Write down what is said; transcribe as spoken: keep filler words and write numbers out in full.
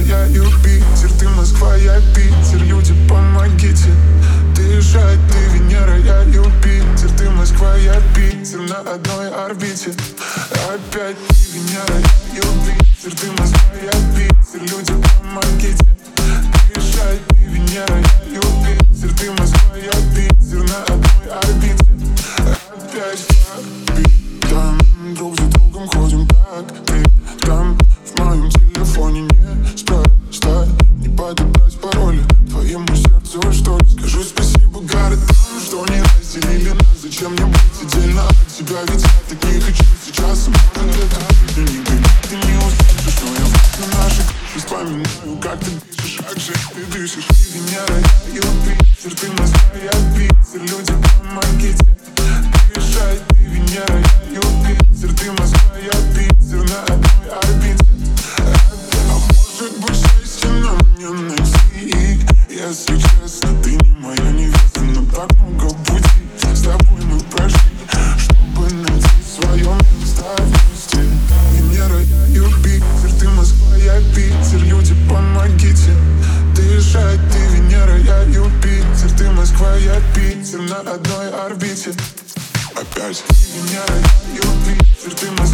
я Юпитер, ты Москва, я Питер. Люди, помогите. Ты Ижай, ты Венера, я Юпитер, ты Москва, я Питер. На одной орбите. Опять ты Венера, я Юпитер, ты Москва, я Питер. Люди, помогите. Ты Ижай, ты Венера, я Юпитер, ты Москва, я Питер. На одной орбите. Опять по орбитам, друг за другом ходим, как ты там. В моем телефоне неспроста не подобрать пароли твоему сердцу, что ли. Скажу спасибо городам, что не разделили нас. Зачем мне быть отдельно от тебя, ведь я так не хочу сейчас. Может это никогда ты не услышишь, но я на нашей крыше вспоминаю, как ты дышишь, как же ты дышишь. Ты Венера, я Юпитер, ты Москва, я Питер. Люди, помогите. Ты Ижай, ты Венера, я Юпитер, ты Москва, я Питер. На одной орбите. А может быть счастье нам не найти? Если честно, ты не моя невеста, но так много пути с тобой мы прошли, чтобы найти свое место вместе. Венера, я Юпитер, ты Москва, я Питер. Люди, помогите. Ты Ижай, ты Венера, я Юпитер, ты Москва, я Питер. На одной орбите. Опять Венера, я Юпитер, ты Москва.